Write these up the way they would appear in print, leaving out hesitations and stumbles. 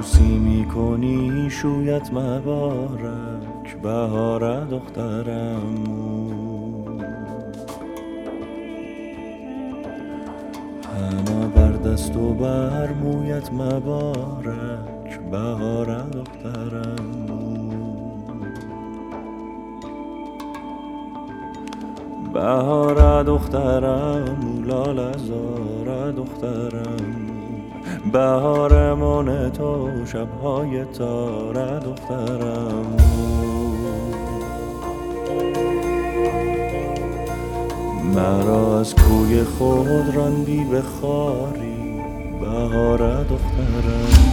عروسی میکنی شویت مبارک بهار دخترم. حنا بر دست و بر مویت مبارک بهار دخترم. بهار دخترم لاله زار دخترم، بهارمان تو شبهای تار دخترم. مرا از کوی خود راندی به خاری بهار دخترم.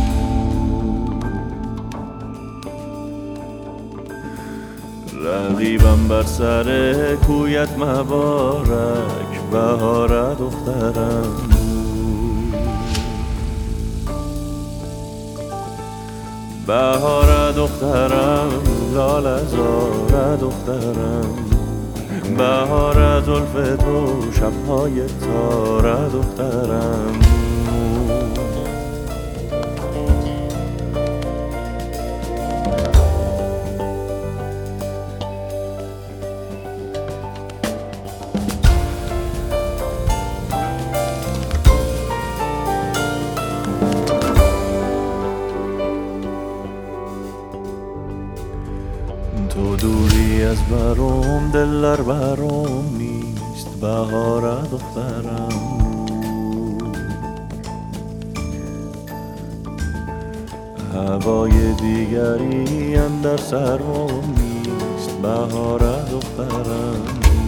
رقیبم بر سر کویت مبارک بهار دخترم. بهار دخترم لاله زار دخترم، بهار زلف تو شبهای تار دخترم. تو دوری از برام دل در برام نیست بهار دخترم. هوای دیگری اندر سرم نیست بهار دخترم.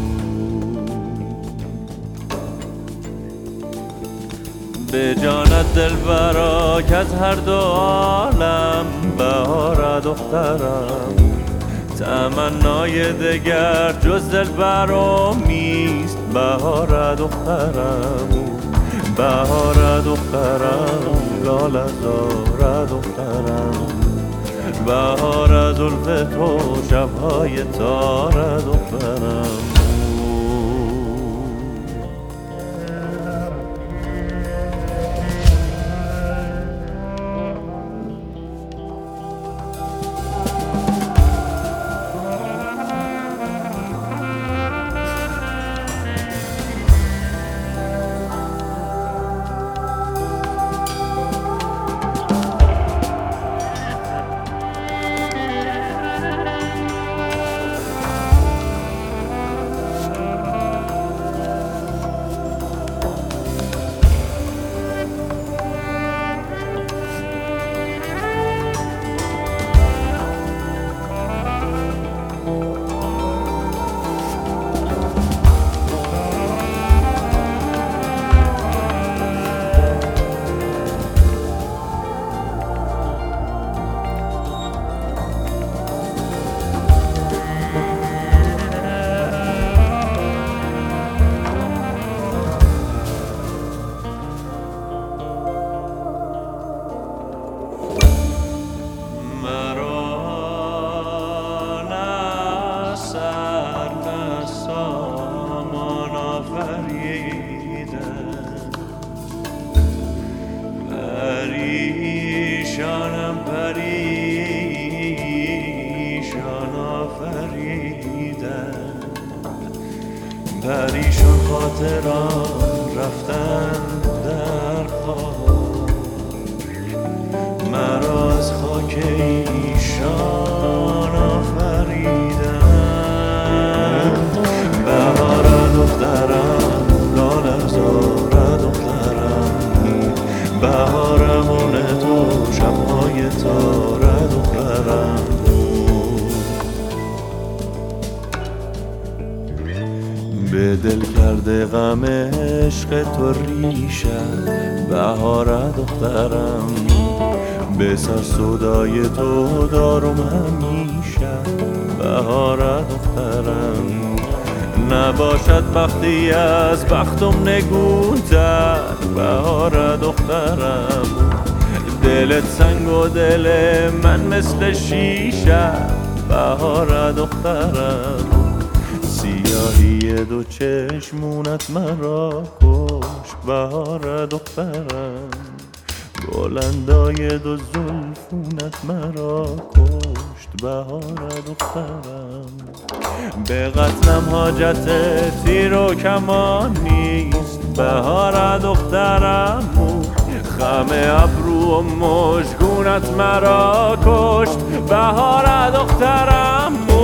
به جانت دلبرا که از هر دو عالم بهار دخترم. تمنای دگر جز دل برام نیست بهار دخترم. بهار دخترم لاله زار دخترم، بهار زلف تو شبهای تار دخترم. پریشانم پریشان آفریدن، پریشان خاطران رفتن در خاک، مرا از خاک ایشان آفریدن. بهار دخترم لاله زار دخترم، بهارمون تو شبهای تار دخترم. به دل کرده غم عشق تو ریشه بهار دخترم، به سر سودای تو دارم همیشه بهار دخترم. نباشد بختی از بختم نگونتر بهار دخترم، دلت سنگ و دل من مثل شیشه بهار دخترم. سیاهی دو چشمونت مرا کش بهار دخترم، بلندای دو زلفونت مرا کشت بهار دخترم. به قتلم حاجت تیر و کمان نیست بهار دخترم. خم ابرو و مژگونت مرا کشت بهار دخترم.